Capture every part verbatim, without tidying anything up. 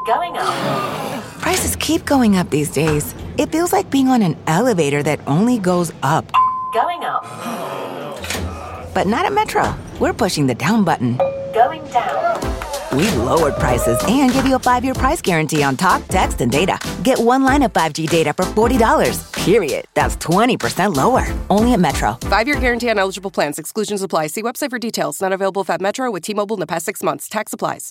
Going up. Prices keep going up these days. It feels like being on an elevator that only goes up. Going up. But not at Metro. We're pushing the down button. Going down. We've lowered prices and give you a five-year price guarantee on talk, text, and data. Get one line of five G data for forty dollars. Period. That's twenty percent lower. Only at Metro. Five-year guarantee on eligible plans. Exclusions apply. See website for details. Not available at Metro with T-Mobile in the past six months. Tax applies.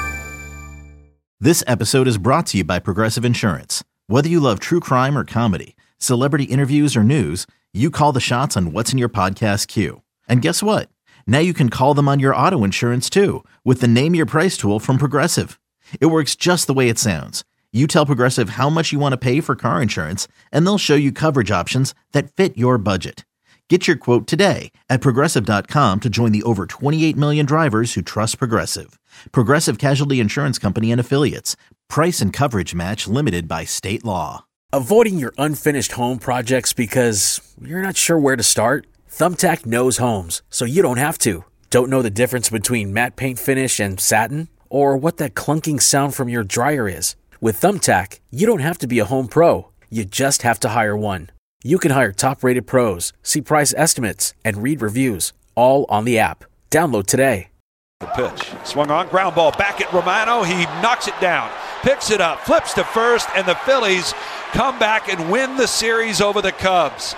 This episode is brought to you by Progressive Insurance. Whether you love true crime or comedy, celebrity interviews or news, you call the shots on what's in your podcast queue. And guess what? Now you can call them on your auto insurance too with the Name Your Price tool from Progressive. It works just the way it sounds. You tell Progressive how much you want to pay for car insurance, and they'll show you coverage options that fit your budget. Get your quote today at Progressive dot com to join the over twenty-eight million drivers who trust Progressive. Progressive Casualty Insurance Company and Affiliates. Price and coverage match limited by state law. Avoiding your unfinished home projects because you're not sure where to start? Thumbtack knows homes, so you don't have to. Don't know the difference between matte paint finish and satin? Or what that clunking sound from your dryer is? With Thumbtack, you don't have to be a home pro. You just have to hire one. You can hire top-rated pros, see price estimates, and read reviews, all on the app. Download today. The pitch. Swung on, ground ball back at Romano. He knocks it down, picks it up, flips to first, and the Phillies come back and win the series over the Cubs.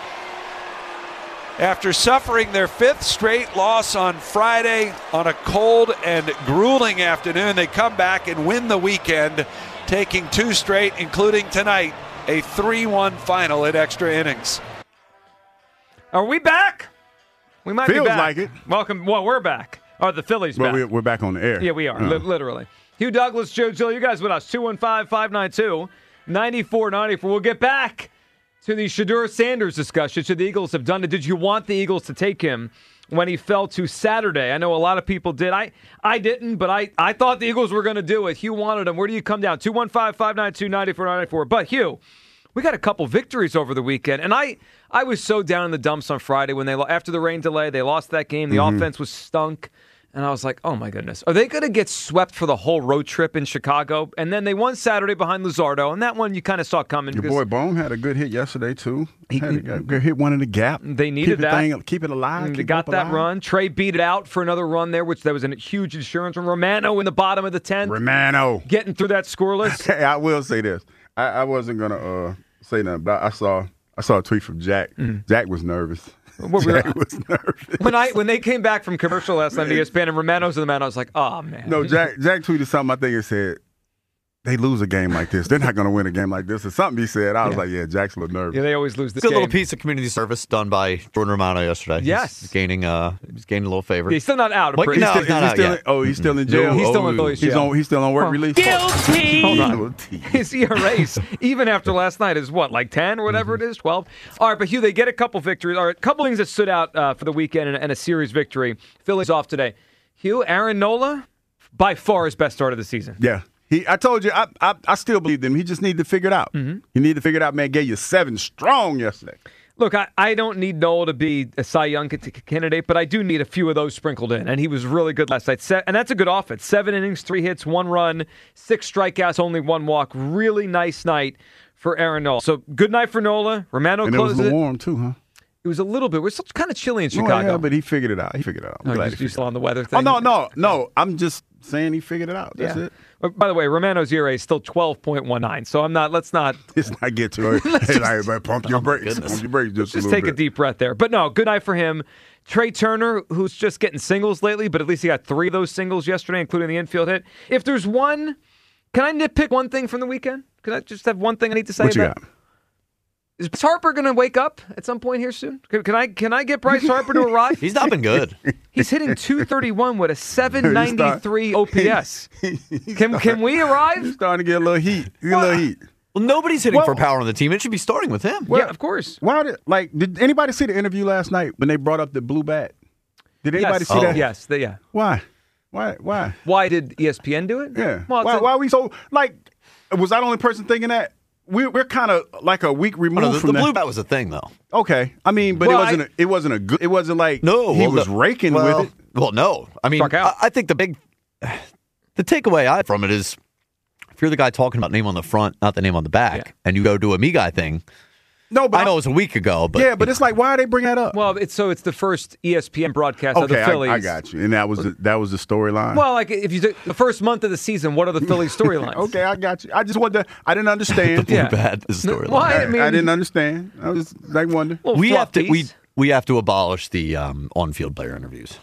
After suffering their fifth straight loss on Friday on a cold and grueling afternoon, they come back and win the weekend, taking two straight, including tonight, a three one final at extra innings. Are we back? We might Feels be back. like it. Welcome. Well, we're back. Oh, the Phillies well, back. We're, we're back on the air. Yeah, we are, uh. li- literally. Hugh Douglas, Joe Gill, you guys with us. two one five, five nine two, nine four nine four. We'll get back to the Shedeur Sanders discussion. Should the Eagles have done it? Did you want the Eagles to take him when he fell to Saturday? I know a lot of people did. I, I didn't, but I, I thought the Eagles were going to do it. Hugh wanted him. Where do you come down? two one five, five nine two, nine four nine four. But, Hugh, we got a couple victories over the weekend, and I, I was so down in the dumps on Friday when they after the rain delay, they lost that game. The mm-hmm. offense was stunk. And I was like, oh, my goodness. Are they going to get swept for the whole road trip in Chicago? And then they won Saturday behind Luzardo, and that one you kind of saw coming. Your boy Bone had a good hit yesterday, too. He had a good hit one in the gap. They needed keep that. Thing, keep it alive. They got that alive. run. Trey beat it out for another run there, which there was a huge insurance run. Romano in the bottom of the tenth. Romano. Getting through that scoreless. Hey, I will say this. I, I wasn't going to uh, say nothing, but I saw, I saw a tweet from Jack. Mm. Jack was nervous. What Jack we were, was nervous. When I when they came back from commercial last night at E S P N and Romano's in the mound, I was like, oh, man. No, Jack Jack tweeted something, I think it said, they lose a game like this. They're not going to win a game like this. Or something he said. I was yeah. like, yeah, Jack's a little nervous. Yeah, they always lose this Good game. little piece of community service done by Jordan Romano yesterday. Yes. He's gaining, uh, he's gaining a little favor. He's still not out. Of Wait, no, he's he's still, not he's out still yet. in, oh, he's still in jail. He's oh, still in Philly's jail. He's, on, he's still on work oh. release. Guilty. Hold on. His E R A, even after last night, is what, like ten or whatever mm-hmm. it is, twelve? All right, but Hugh, they get a couple victories. All right, a couple things that stood out uh, for the weekend and, and a series victory. Phillies off today. Hugh, Aaron Nola, by far his best start of the season. Yeah. He, I told you, I, I, I still believe him. He just needed to figure it out. Mm-hmm. He needed to figure it out, man. Gave you seven strong yesterday. Look, I, I don't need Noel to be a Cy Young candidate, but I do need a few of those sprinkled in, and he was really good last night. Se- and that's a good offense. Seven innings, three hits, one run, six strikeouts, only one walk. Really nice night for Aaron Nola. So good night for Nola. Romano and closes it. And it was warm, too, huh? It was a little bit. It was kind of chilly in Chicago. Oh, yeah, but he figured it out. He figured it out. I'm oh, glad you, he you still on the weather thing? Oh, no, no, no. I'm just saying he figured it out. That's yeah. it. By the way, Romano's E R A is still twelve point one nine, so I'm not, let's not. Let's not get too early. Hey, just, like, pump your oh brakes. Pump your brakes just, just a take bit. a deep breath there. But no, good night for him. Trey Turner, who's just getting singles lately, but at least he got three of those singles yesterday, including the infield hit. If there's one, can I nitpick one thing from the weekend? Can I just have one thing I need to say what about you got? Is Bryce Harper going to wake up at some point here soon? Can, can I can I get Bryce Harper to arrive? He's not been good. He's hitting two thirty-one with a seven ninety-three O P S. Can can we arrive? He's starting to get a little heat. Get a little heat. Well, nobody's hitting well, for power on the team. It should be starting with him. Well, yeah, of course. Why did like did anybody see the interview last night when they brought up the blue bat? Did anybody yes. see oh. that? Yes. The, yeah. Why? Why? Why? Why did E S P N do it? Yeah. Well, why, a, why are we so like? Was I the only person thinking that? We're we're kind of like a week removed oh, no, the, from the that. blue bat was a thing, though. Okay, I mean, but well, it wasn't. I, a, it wasn't a good. It wasn't like no. He well, was the, raking well, with it. Well, no. I mean, I, I think the big, the takeaway I from it is, if you're the guy talking about name on the front, not the name on the back, Yeah. and you go do a me guy thing, No, but I know I'm- it was a week ago, but yeah, but it's like, why are they bring that up? Well, it's so it's the first E S P N broadcast of the okay, Phillies. I, I got you, and that was the, that was the storyline. Well, like if you took the first month of the season, what are the Phillies storylines? okay, I got you. I just wanted to. I didn't understand. Blue Yeah. Bat is the No, storyline. why? I, I mean- I didn't understand. I was like wondering. Little We have to we fluffies. we have to abolish the um, on-field player interviews.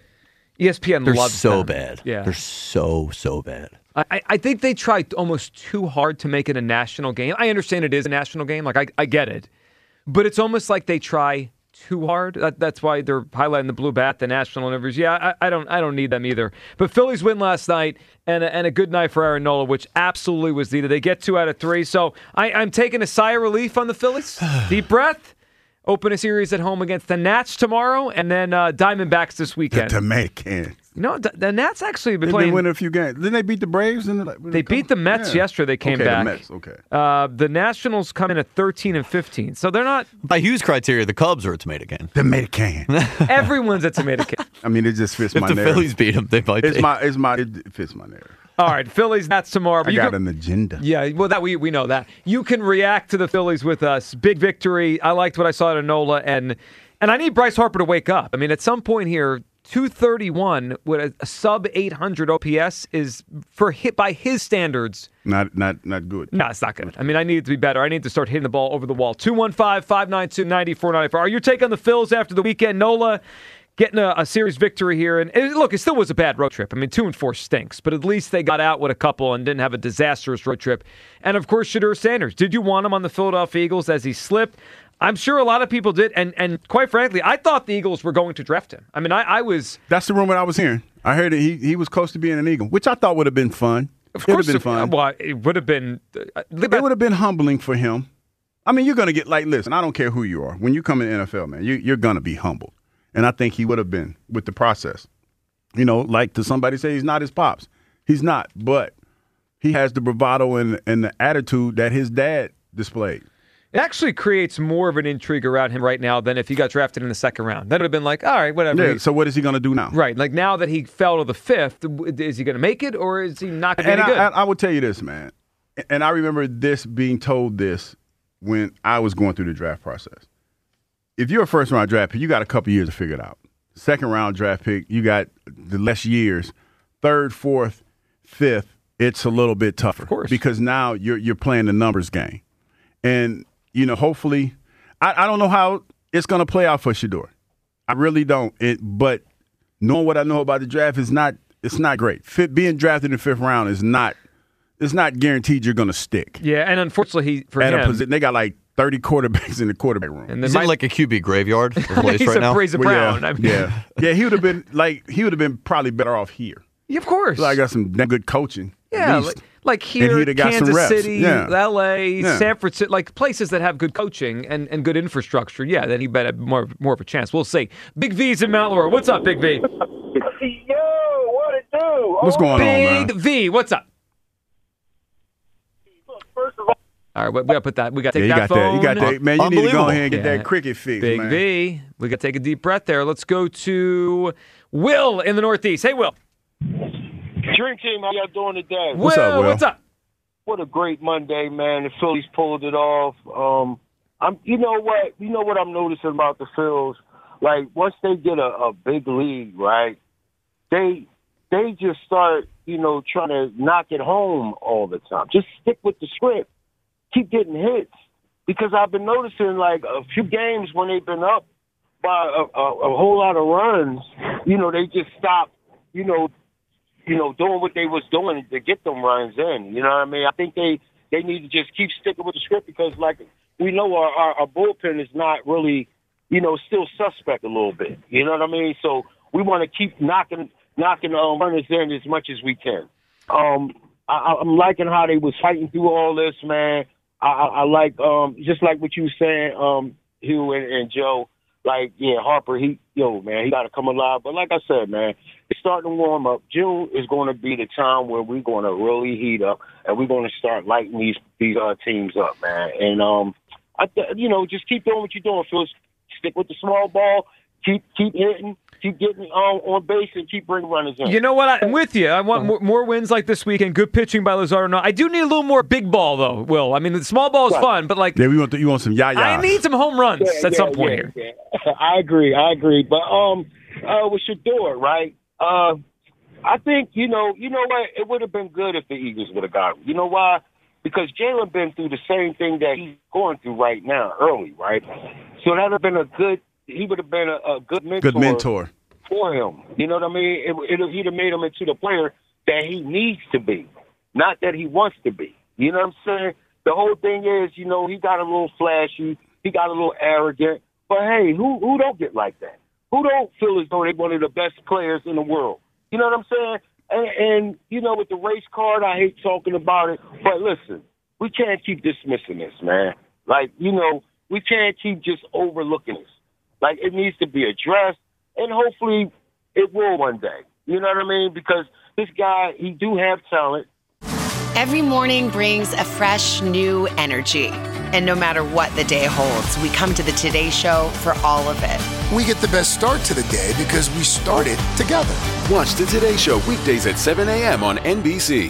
E S P N They're loves so them. bad. Yeah, They're so so bad. I, I think they tried almost too hard to make it a national game. I understand it is a national game. Like I, I get it, but it's almost like they try too hard. That, that's why they're highlighting the blue bat, the national interviews. Yeah, I, I don't I don't need them either. But Phillies win last night, and a, and a good night for Aaron Nola, which absolutely was needed. They get two out of three, so I, I'm taking a sigh of relief on the Phillies. Deep breath. Open a series at home against the Nats tomorrow, and then uh, Diamondbacks this The weekend. Dominican. You know, the, the Nats actually have been They've playing. been winning a few games. Didn't they beat the Braves? In the, They beat the Mets yesterday. They came okay, back. The Mets, okay. Uh, the Nationals come in at thirteen and fifteen, so they're not. By Hughes criteria, the Cubs are a tomato can. Dominican. Everyone's a tomato can. I mean, it just fits If my the narrative. Phillies beat them, they might. It's be. my, it's my, it fits my narrative. All right, Phillies Nats tomorrow. I But you got can- an agenda. Yeah, well, that we we know that you can react to the Phillies with us. Big victory. I liked what I saw at Nola, and and I need Bryce Harper to wake up. I mean, at some point here, two thirty-one with a, a sub eight hundred O P S is for hit by his standards. Not, not, not good. No, it's not good. I mean, I need it to be better. I need to start hitting the ball over the wall. two one five, five nine two, nine four nine four. Are your take on the Phils after the weekend? Nola getting a, a series victory here. And, and look, it still was a bad road trip. I mean, two and four stinks, but at least they got out with a couple and didn't have a disastrous road trip. And, of course, Shedeur Sanders. Did you want him on the Philadelphia Eagles as he slipped? I'm sure a lot of people did. And, and quite frankly, I thought the Eagles were going to draft him. I mean, I, I was... That's the rumor I was hearing. I heard that he, he was close to being an Eagle, which I thought would have been fun. Of it would course, have been fun. Well, it would have been... Uh, It would have been humbling for him. I mean, you're going to get, like, listen, I don't care who you are. When you come in the N F L, man, you, you're going to be humbled. And I think he would have been with the process. You know, like to somebody say he's not his pops. He's not, but he has the bravado and, and the attitude that his dad displayed. It actually creates more of an intrigue around him right now than if he got drafted in the second round. That would have been like, all right, whatever. Yeah, so what is he going to do now? Right. Like now that he fell to the fifth, is he going to make it or is he not going to be And any I, good? I, I will tell you this, man. And I remember this being told this when I was going through the draft process. If you're a first round draft pick, you got a couple years to figure it out. Second round draft pick, you got the less years. Third, fourth, fifth, it's a little bit tougher. Of course. Because now you're you're playing the numbers game. And, you know, hopefully, I, I don't know how it's going to play out for Shedeur. I really don't. It, but knowing what I know about the draft is not it's not great. Fit, being drafted in the fifth round is not it's not guaranteed you're going to stick. yeah, and unfortunately, he, for At him, a position, they got like thirty quarterbacks in the quarterback room. and then He's my, in like a Q B graveyard of place he's right a now. Breeza Well, Brown. yeah, I mean, yeah, yeah. He would have been like he would have been probably better off here. yeah, of course. So I got some damn good coaching. at yeah, least. like, like here, he'd have got some Kansas reps. City, Yeah. L A, Yeah. San Francisco, like places that have good coaching and, and good infrastructure. Yeah, then he better have more more of a chance. We'll see. Big V's in Mount Laurel. What's up, Big V? Yo, what it do? What's going on, man? Big V, what's up? First of all, All right, we got to put that. We got to Yeah, take you that got phone. that. You got that, man. You need to go Unbelievable. ahead and get Yeah. that cricket fix, Big man. V, we got to take a deep breath there. Let's go to Will in the Northeast. Hey, Will. Dream Team, how y'all doing today? What's Will, up, Will? What's up? What a great Monday, man. The Phillies pulled it off. Um, I'm, you know what? You know what I'm noticing about the Phils? Like once they get a, a big lead, right? They they just start, you know, trying to knock it home all the time. Just stick with the script. Keep getting hits. Because I've been noticing like a few games when they've been up by a, a, a whole lot of runs, you know, they just stop, you know, you know, doing what they was doing to get them runs in. You know what I mean? I think they, they need to just keep sticking with the script because, like, we know our, our, our bullpen is not really, you know, still suspect a little bit. You know what I mean? So we want to keep knocking knocking um, runners in as much as we can. Um, I, I'm liking how they was fighting through all this, man. I, I, I like, um, just like what you were saying, um, Hugh and, and Joe. Like, yeah, Harper, he, yo, man, he got to come alive. But like I said, man, it's starting to warm up. June is going to be the time where we're going to really heat up, and we're going to start lighting these these uh, teams up, man. And, um, I th- you know, just keep doing what you're doing, Phil. Stick with the small ball. Keep keep hitting. keep getting on, on base and keep bringing runners in. You know what? I'm with you. I want more, more wins like this weekend. Good pitching by Lazard. No, I do need a little more big ball, though, Will. I mean, the small ball is Right. fun, but like, Yeah, we want the, you want some yah-yah. I need some home runs Yeah, at yeah, some point yeah, here. yeah. I agree. I agree. But um, uh, with Shador, right? Uh, I think you know, you know what? It would have been good if the Eagles would have got him. You know why? Because Jalen been through the same thing that he's going through right now, early, right? So that would have been a good. He would have been a, a good mentor. Good mentor. For him. You know what I mean? It, it, he'd have made him into the player that he needs to be, not that he wants to be. You know what I'm saying? The whole thing is, you know, he got a little flashy, he got a little arrogant, but hey, who who don't get like that? Who don't feel as though they're one of the best players in the world? You know what I'm saying? And, and you know, with the race card, I hate talking about it, but listen, we can't keep dismissing this, man. Like, you know, we can't keep just overlooking this. Like, it needs to be addressed. And hopefully it will one day. You know what I mean? Because this guy, he do have talent. Every morning brings a fresh, new energy. And no matter what the day holds, we come to the Today Show for all of it. We get the best start to the day because we started together. Watch the Today Show weekdays at seven a.m. on N B C.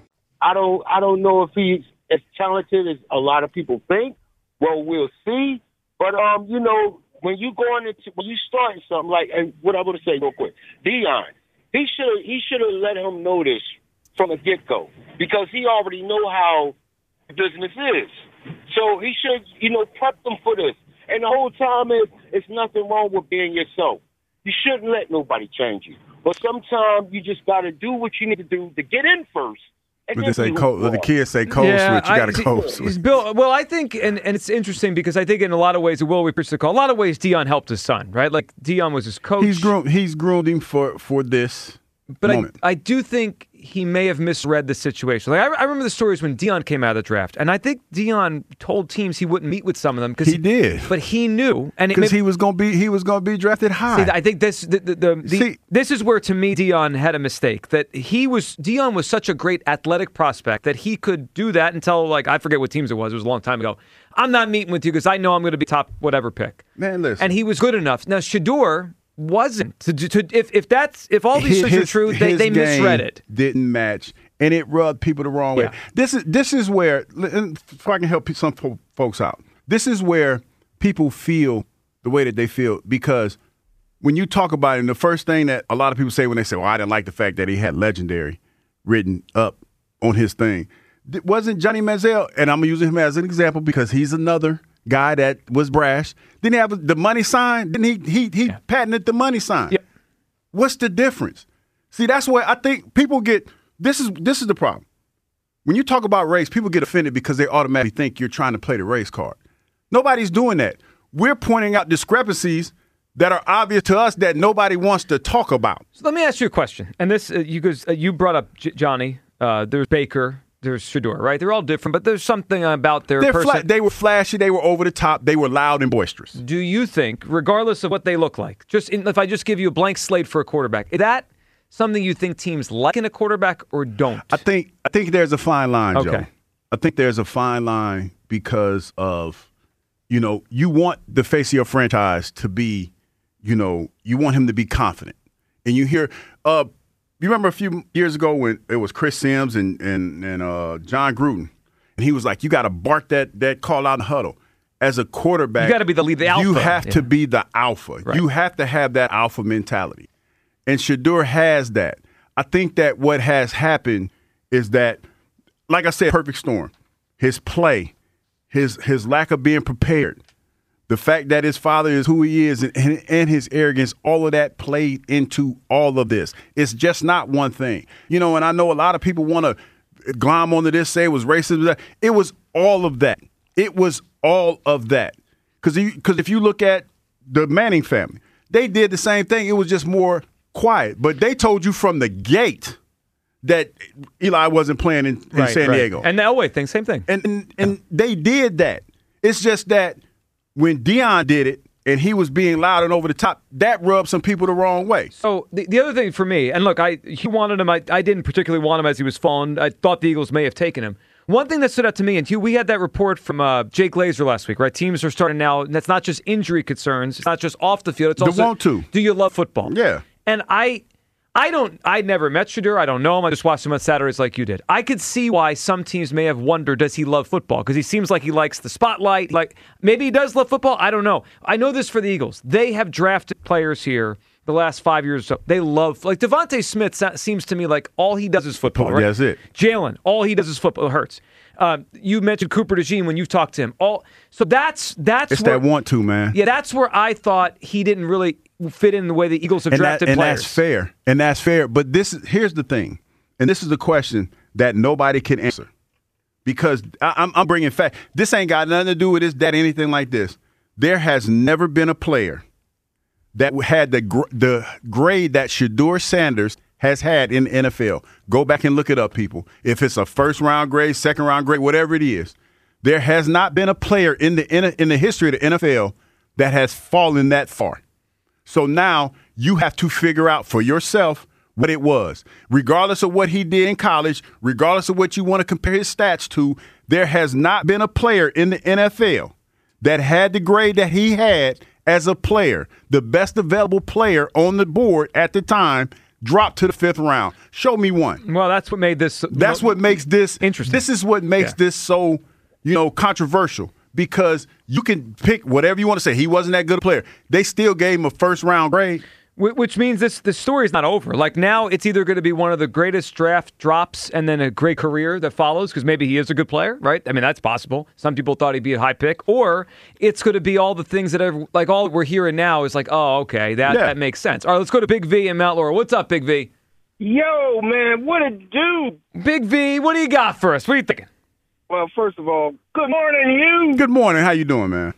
I don't I don't know if he's as talented as a lot of people think. Well, we'll see. But, um, you know, when you going into when you starting something like, and what I want to say real quick, Dion, he should he should have let him know this from the get go because he already know how the business is. So he should, you know, prep them for this. And the whole time is, it's nothing wrong with being yourself. You shouldn't let nobody change you. But sometimes you just got to do what you need to do to get in first. What they say, code, what the kids say, code Yeah, switch. You got to I- code he's switch. Bill, well, I think, and, and it's interesting because I think in a lot of ways, Will, we preached the call. A lot of ways, Dion helped his son, right? Like Dion was his coach. He's groomed. He's groomed him for for this But I, moment. I do think he may have misread the situation. Like I, I remember the stories when Dion came out of the draft, and I think Dion told teams he wouldn't meet with some of them because He did. But he knew, and it Because may- he was gonna be he was gonna be drafted high. See, I think this the, the, the, the See- this is where to me Dion had a mistake. That he was Dion was such a great athletic prospect that he could do that until like I forget what teams it was. It was a long time ago. I'm not meeting with you because I know I'm going to be top whatever pick. Man, listen. And he was good enough. Now Shador wasn't. To, to, if if that's if all these His- things are true, they, his they misread game it. Didn't match, and it rubbed people the wrong way. Yeah. This is this is where, if I can help some fo- folks out, this is where people feel the way that they feel because when you talk about it, and the first thing that a lot of people say when they say, "Well, I didn't like the fact that he had legendary written up on his thing," Th- wasn't Johnny Manziel, and I'm using him as an example because he's another guy that was brash. Didn't he have the money sign? Didn't he? He he Yeah. patented the money sign. Yep. What's the difference? See, that's where I think people get this is this is the problem. When you talk about race, people get offended because they automatically think you're trying to play the race card. Nobody's doing that. We're pointing out discrepancies that are obvious to us that nobody wants to talk about. So let me ask you a question. And this, uh, you guys, uh, you brought up J- Johnny. Uh, there's Baker. There's Shador. Right? They're all different, but there's something about their They're person. fla- they were flashy. They were over the top. They were loud and boisterous. Do you think, regardless of what they look like, just in, if I just give you a blank slate for a quarterback, is that something you think teams like in a quarterback or don't? I think I think there's a fine line, Joe. Okay. I think there's a fine line because of, you know, you want the face of your franchise to be, you know, you want him to be confident. And you hear, uh, you remember a few years ago when it was Chris Sims and and and uh, John Gruden, and he was like, you got to bark that that call out in the huddle. As a quarterback, You gotta be the lead- the You alpha. have Yeah. to be the alpha. Right. You have to have that alpha mentality. And Shador has that. I think that what has happened is that, like I said, perfect storm. His play, his his lack of being prepared, the fact that his father is who he is, and, and, and his arrogance, all of that played into all of this. It's just not one thing. You know, and I know a lot of people want to glom onto this, say it was racism. It was all of that. It was all of that. Because because if you look at the Manning family, they did the same thing. It was just more quiet. But they told you from the gate that Eli wasn't playing in, in Right, San right. Diego. And the Elway thing, same thing. And and, and they did that. It's just that when Dion did it and he was being loud and over the top, that rubbed some people the wrong way. So the, the other thing for me, and look, I he wanted him. I, I didn't particularly want him as he was falling. I thought the Eagles may have taken him. One thing that stood out to me, and Hugh, we had that report from uh, Jake Glazer last week, right? Teams are starting now, and that's not just injury concerns. It's not just off the field. It's They also, want to. do you love football? Yeah. And I I don't, I never met Shedeur. I don't know him. I just watched him on Saturdays like you did. I could see why some teams may have wondered, does he love football? Because he seems like he likes the spotlight. Like, maybe he does love football. I don't know. I know this for the Eagles. They have drafted players here the last five years or so. They love, like Devontae Smith seems to me like all he does is football. Right? That's it. Jalen, all he does is football. It hurts. Uh, you mentioned Cooper DeJean when you've talked to him. All so that's that's it's where, that want to, man. Yeah, that's where I thought he didn't really fit in the way the Eagles have and drafted that, and players. that's fair. And that's fair. But this is here's the thing, and this is the question that nobody can answer, because I, I'm, I'm bringing fact. This ain't got nothing to do with this, that, anything like this. There has never been a player that had the gr- the grade that Shedeur Sanders has had in the N F L. Go back and look it up, people. If it's a first round grade, second round grade, whatever it is, there has not been a player in the in, in the history of the N F L that has fallen that far. So now you have to figure out for yourself what it was. Regardless of what he did in college, regardless of what you want to compare his stats to, there has not been a player in the N F L that had the grade that he had as a player, the best available player on the board at the time, dropped to the fifth round. Show me one. Well, that's what made this. That's what makes this interesting. This is what makes Yeah. this so, you know, controversial, because you can pick whatever you want to say. He wasn't that good a player. They still gave him a first round grade. Wh- Which means this the story's not over. Like, now it's either going to be one of the greatest draft drops and then a great career that follows, because maybe he is a good player, right? I mean, that's possible. Some people thought he'd be a high pick. Or it's going to be all the things that are, like, all we're hearing now is like, oh, okay, that, Yeah. that makes sense. All right, let's go to Big V and Mount Laurel. What's up, Big V? Yo, man, what it do? Big V, what do you got for us? What are you thinking? Well, first of all, good morning, you. Good morning. How you doing, man?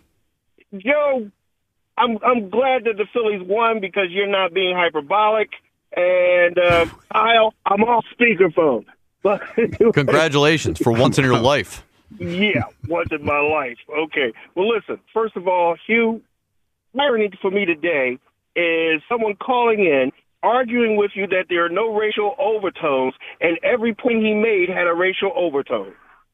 Joe, I'm I'm glad that the Phillies won because you're not being hyperbolic. And uh, Kyle, I'm off speakerphone. But Congratulations for once in your life. yeah, once in my life. Okay. Well, listen. First of all, Hugh, irony for me today is someone calling in, arguing with you that there are no racial overtones, and every point he made had a racial overtone.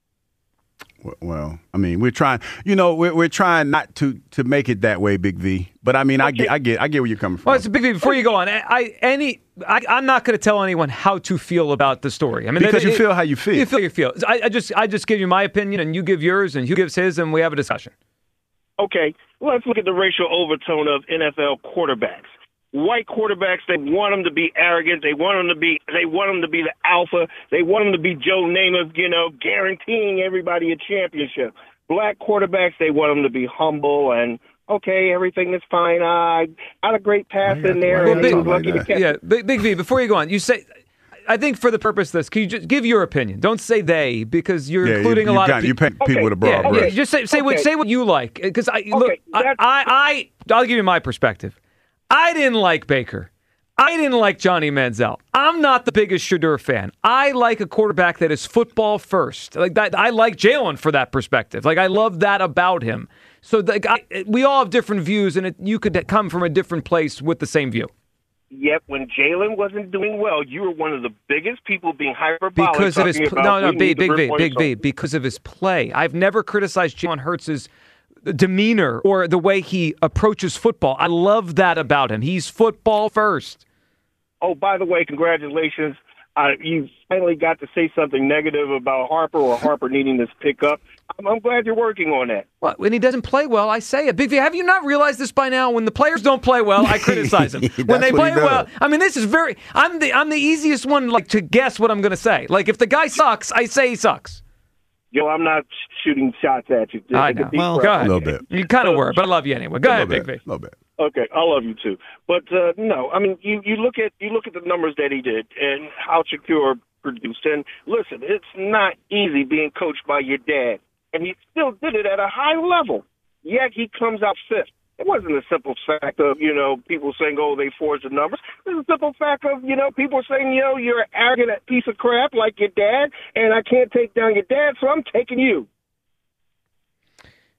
Well, I mean, we're trying, you know, we're, we're trying not to to make it that way, Big V. But I mean, I get, I get, I get where you're coming from. Well, it's a Big V. Before you go on, I, I any, I, I'm not going to tell anyone how to feel about the story. I mean, Because it- you it- feel how you feel. You feel you feel. I, I just, I just give you my opinion, and you give yours, and Hugh gives his, and we have a discussion. Okay, let's look at the racial overtone of N F L quarterbacks. White quarterbacks, they want them to be arrogant. They want them to be, they want them to be the alpha. They want them to be Joe Namath, you know, guaranteeing everybody a championship. Black quarterbacks, they want them to be humble and, okay, everything is fine. I got a great pass in there, Well, and Big, he was lucky to catch yeah, it. Big, Big V. Before you go on, you say, I think for the purpose of this, can you just give your opinion? Don't say they, because you're Yeah, including you- a you lot got- of you people. paint people with a broad yeah, brush. yeah, just say say what Okay. say what you like, because I look, I, I I I'll give you my perspective. I didn't like Baker. I didn't like Johnny Manziel. I'm not the biggest Shedeur fan. I like a quarterback that is football first. Like that, I like Jalen for that perspective. Like, I love that about him. So like, I, we all have different views, and it, you could come from a different place with the same view. Yet when Jalen wasn't doing well, you were one of the biggest people being hyperbolic. Because of his talking pl- about no no we big need to big V replace big V him. because of his play. I've never criticized Jalen Hurts' demeanor or the way he approaches football. I love that about him. He's football first. Oh, by the way, congratulations. Uh, you finally got to say something negative about Harper or Harper needing this pickup. I'm, I'm glad you're working on that. Well, when he doesn't play well, I say it. Big V, have you not realized this by now? When the players don't play well, I criticize them. when That's they what play he does. well, I mean, this is very. I'm the I'm the easiest one like to guess what I'm going to say. Like, if the guy sucks, I say he sucks. Yo, I'm not shooting shots at you. I Take a know. deep Well, breath. go ahead. A little bit. You kind of were, but I love you anyway. Go A ahead, little Big bit. V. A little bit. Okay, I love you too. But uh, no, I mean, you, you look at you look at the numbers that he did and how Shakur produced. And listen, it's not easy being coached by your dad, and he still did it at a high level. Yet he comes out fifth. It wasn't a simple fact of, you know, people saying, oh, they forged the numbers. It's a simple fact of, you know, people saying, you know, you're an arrogant piece of crap like your dad, and I can't take down your dad, so I'm taking you.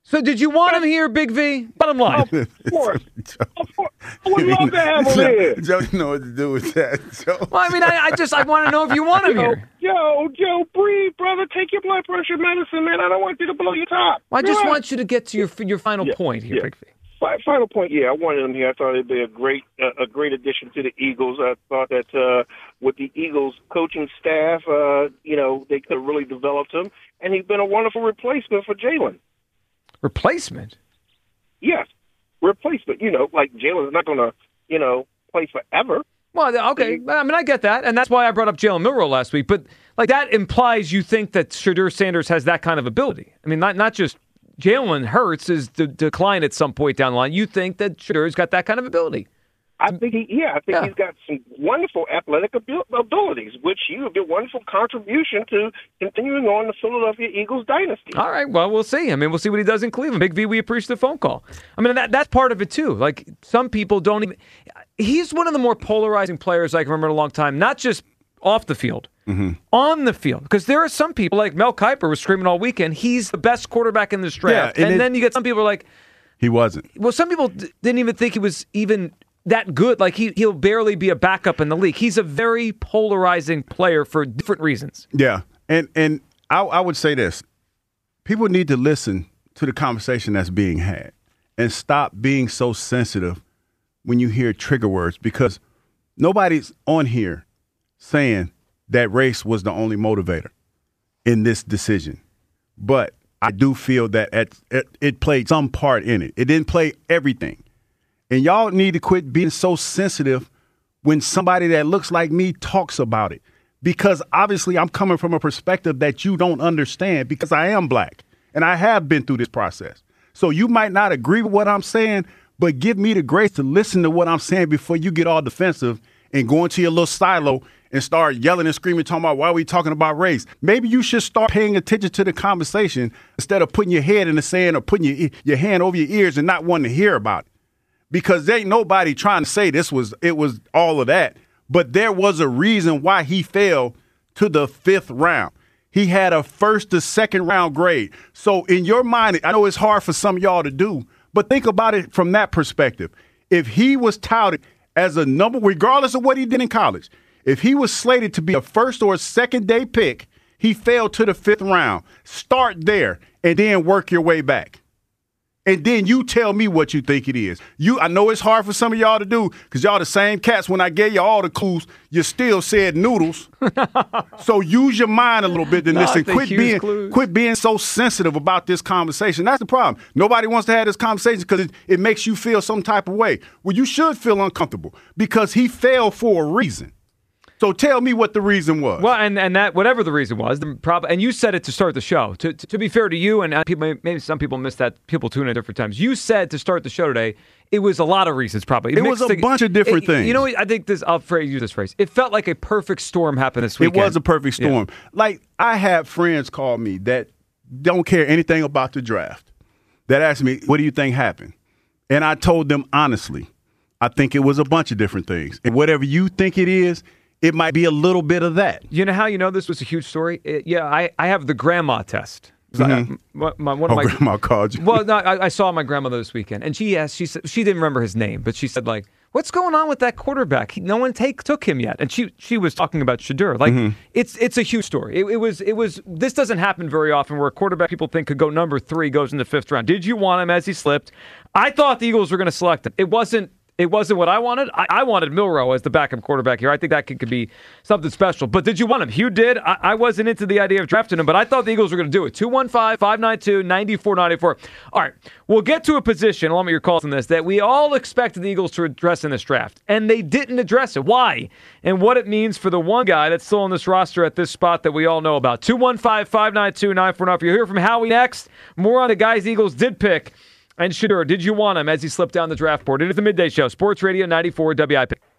So did you want him here, Big V? Bottom line. Of course. Of course. I would love to have him here. Joe, you know what to do with that, Joe. Well, I mean, I, I just I want to know if you want him Joe, here. Joe, Joe, breathe, brother. Take your blood pressure medicine, man. I don't want you to blow your top. Well, I just Yeah. want you to get to your your final Yeah, point here, yeah. Big V. Fi- Final point, yeah, I wanted him here. I thought it'd be a great, uh, a great addition to the Eagles. I thought that uh, with the Eagles coaching staff, uh, you know, they could have really developed him, and he's been a wonderful replacement for Jalen. Replacement? Yes, replacement. You know, like Jalen's not going to, you know, play forever. Well, okay. I mean, I get that, and that's why I brought up Jalen Milroe last week. But like that implies you think that Shadur Sanders has that kind of ability. I mean, not not just Jalen Hurts is to decline at some point down the line. You think that Shadur's got that kind of ability? I think he, yeah, I think Yeah. he's got some wonderful athletic abil- abilities, which he would be a wonderful contribution to continuing on the Philadelphia Eagles dynasty. All right. Well, we'll see. I mean, we'll see what he does in Cleveland. Big V, we appreciate the phone call. I mean, that that's part of it too. Like some people don't even. He's one of the more polarizing players I can remember in a long time. Not just off the field, Mm-hmm. on the field. Because there are some people like Mel Kiper was screaming all weekend. He's the best quarterback in this draft, Yeah, and and it- then you get some people like, He wasn't. well, some people d- didn't even think he was even that good. Like he he'll barely be a backup in the league. He's a very polarizing player for different reasons. Yeah, and and I, I would say this: people need to listen to the conversation that's being had and stop being so sensitive when you hear trigger words, because nobody's on here saying that race was the only motivator in this decision. But I do feel that at, it, it played some part in it. It didn't play everything. And y'all need to quit being so sensitive when somebody that looks like me talks about it. Because obviously I'm coming from a perspective that you don't understand, because I am black and I have been through this process. So you might not agree with what I'm saying, but give me the grace to listen to what I'm saying before you get all defensive and go into your little silo and start yelling and screaming, talking about why are we talking about race. Maybe you should start paying attention to the conversation instead of putting your head in the sand or putting your, your hand over your ears and not wanting to hear about it. Because there ain't nobody trying to say this was it was all of that. But there was a reason why he fell to the fifth round. He had a first to second round grade. So in your mind, I know it's hard for some of y'all to do, but think about it from that perspective. If he was touted as a number, regardless of what he did in college, if he was slated to be a first or a second day pick, he fell to the fifth round. Start there and then work your way back. And then you tell me what you think it is. You, I know it's hard for some of y'all to do because y'all the same cats. When I gave you all the clues, you still said noodles. So use your mind a little bit and No, listen. I think Quit use being, clues. quit being so sensitive about this conversation. That's the problem. Nobody wants to have this conversation because it, it makes you feel some type of way. Well, you should feel uncomfortable because he fell for a reason. So tell me what the reason was. Well, and, and that whatever the reason was, the prob- and you said it to start the show. To, to, to be fair to you, and uh, people, maybe some people miss that. People tune in at different times. You said to start the show today, it was a lot of reasons probably. It was mixed a to- bunch of different it- things. You know, I think this. I'll phrase use this phrase. It felt like a perfect storm happened this weekend. It was a perfect Yeah. storm. Like, I have friends call me that don't care anything about the draft that ask me, what do you think happened? And I told them honestly, I think it was a bunch of different things. And whatever you think it is, it might be a little bit of that. You know how you know this was a huge story? It- yeah, I, I have the grandma test. Mhm. I- my, my- one Oh, of my grandma called you. Well, no, I, I saw my grandmother this weekend, and she asked. She said she didn't remember his name, but she said like, "What's going on with that quarterback? He, no one take took him yet." And she she was talking about Shadur. Like Mhm. it's it's a huge story. It, it was it was. This doesn't happen very often, where a quarterback people think could go number three goes in the fifth round. Did you want him as he slipped? I thought the Eagles were going to select him. It wasn't. It wasn't what I wanted. I, I wanted Milroe as the backup quarterback here. I think that could, could be something special. But did you want him? Hugh did. I, I wasn't into the idea of drafting him, but I thought the Eagles were going to do it. two one five, five nine two, nine four nine four. All right. We'll get to a position, along with your calls on this, that we all expected the Eagles to address in this draft, and they didn't address it. Why? And what it means for the one guy that's still on this roster at this spot that we all know about. two one five, five nine two, nine four nine four. You'll hear from Howie next. More on the guys the Eagles did pick. And Shadur, did you want him as he slipped down the draft board? It is the Midday Show, Sports Radio ninety-four W I P.